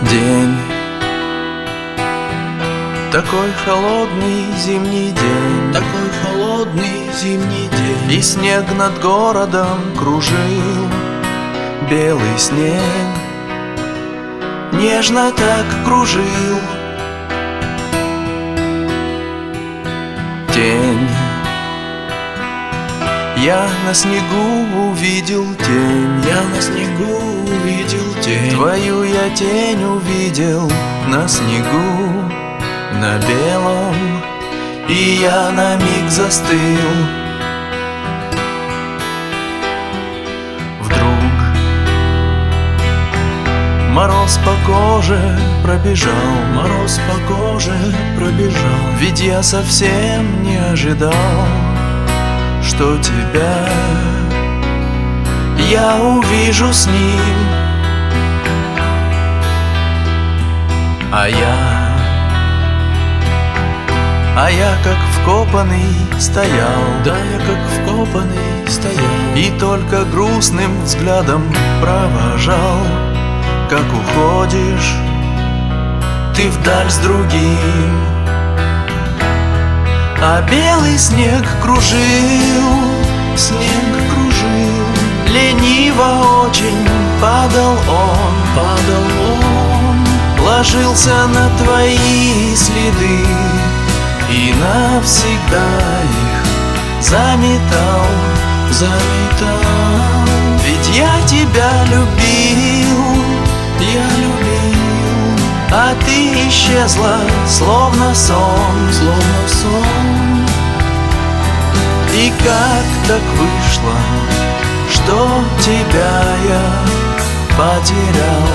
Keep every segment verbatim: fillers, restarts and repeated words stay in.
День, такой холодный зимний день, такой холодный зимний день, и снег над городом кружил, белый снег нежно так кружил. Тень, я на снегу увидел тень, я на снегу увидел тень, твою я тень увидел на снегу, на белом, и я на миг застыл. Вдруг мороз по коже пробежал, мороз по коже пробежал, ведь я совсем не ожидал, что тебя я увижу с ним. А я А я как вкопанный стоял, да я как вкопанный стоял, и только грустным взглядом провожал, как уходишь ты вдаль с другим. А белый снег кружил, снег кружил, лениво очень падал он, падал он, ложился на твои следы и навсегда их заметал, заметал. Ведь я тебя любил, я любил, а ты исчезла, словно сон, словно сон. И как так вышло, что тебя я потерял?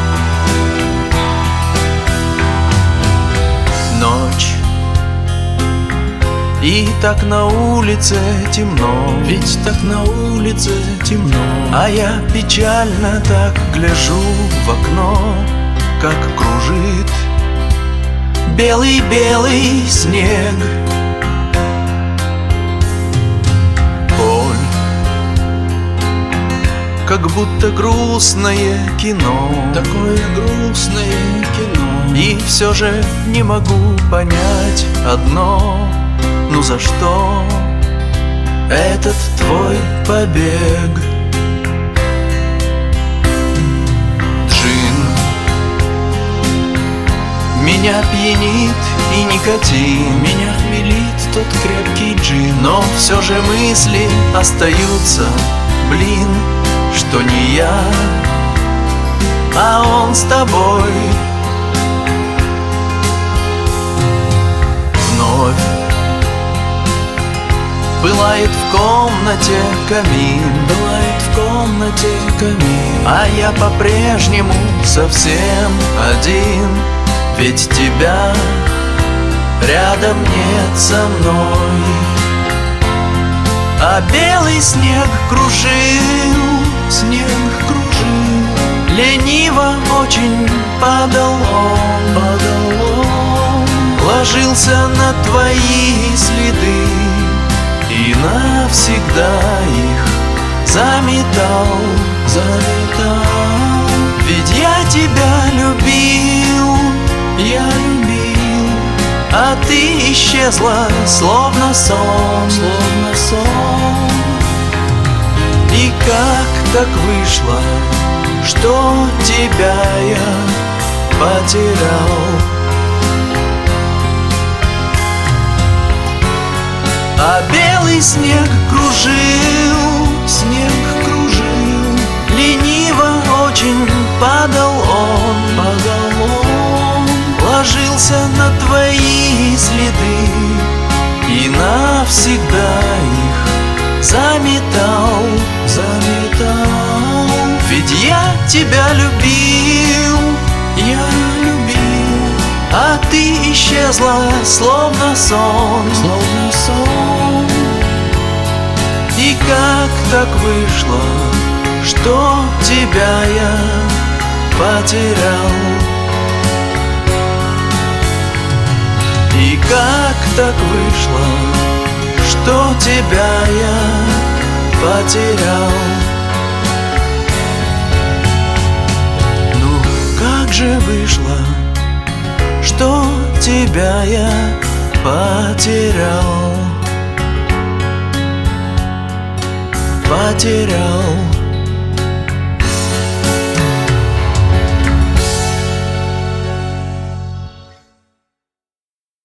Ночь, и так на улице темно, ведь так на улице темно, а я печально так гляжу в окно, как кружит белый-белый снег. Боль, как будто грустное кино, такое грустное кино, и все же не могу понять одно: ну за что этот твой побег? Джин, меня пьянит и никотин, меня хмелит тот крепкий джин, но все же мысли остаются, блин, что не я, а он с тобой. Вновь пылает в комнате камин, пылает в комнате камин, а я по-прежнему совсем один, ведь тебя рядом нет со мной. А белый снег кружил, снег кружил, лениво очень падал он, падал он, ложился на твои следы и навсегда их заметал, заметал. Ведь я тебя любил, я любил, а ты исчезла, словно сон, словно сон. И как так вышло, что тебя я потерял? А белый снег кружил, снег кружил, лениво очень падал он, падал он, ложился на твои следы и навсегда их заметал, заметал. Ведь я тебя любил, я любил, а ты исчезла, словно сон, словно сон. И как так вышло, что тебя я потерял? И как так вышло, что тебя я потерял? Ну как же же вышло, что тебя я потерял, потерял.